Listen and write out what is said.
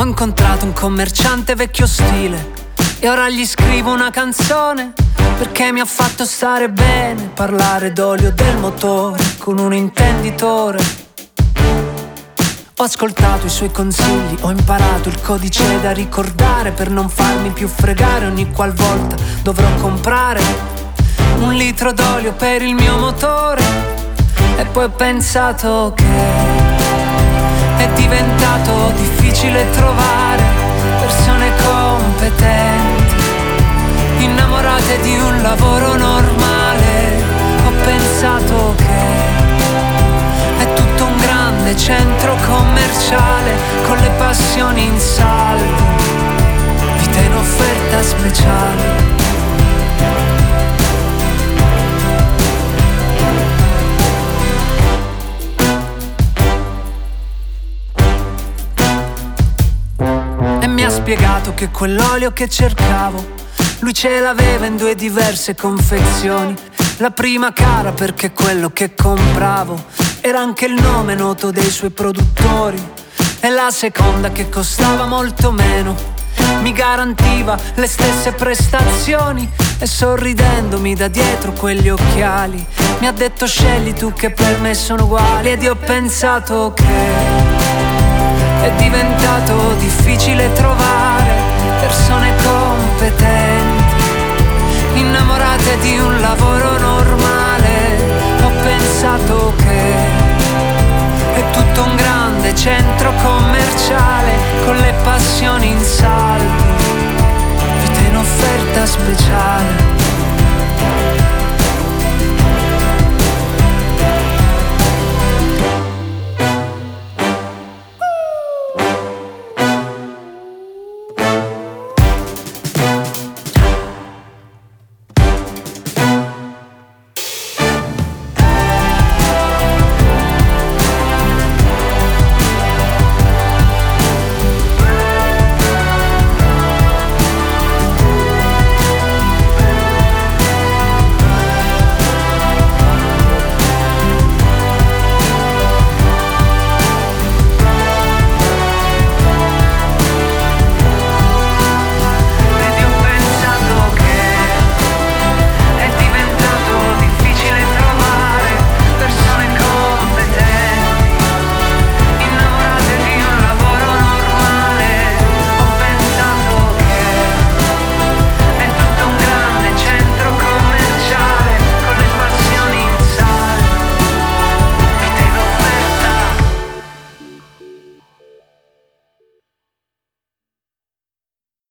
incontrato un commerciante vecchio stile e ora gli scrivo una canzone perché mi ha fatto stare bene parlare d'olio del motore con un intenditore. Ho ascoltato i suoi consigli, ho imparato il codice da ricordare per non farmi più fregare ogni qualvolta dovrò comprare 1 litro d'olio per il mio motore. E poi ho pensato che è diventato difficile trovare persone competenti, innamorate di un lavoro normale. Ho pensato che è tutto un grande centro commerciale con le passioni in salvo, vita in offerta speciale. Mi ha spiegato che quell'olio che cercavo lui ce l'aveva in 2 diverse confezioni. La prima cara perché quello che compravo era anche il nome noto dei suoi produttori, e la seconda che costava molto meno mi garantiva le stesse prestazioni. E sorridendomi da dietro quegli occhiali mi ha detto scegli tu che per me sono uguali. Ed io ho pensato che è diventato difficile trovare persone competenti, innamorate di un lavoro normale. Ho pensato che è tutto un grande centro commerciale con le passioni in salvo, vita in offerta speciale.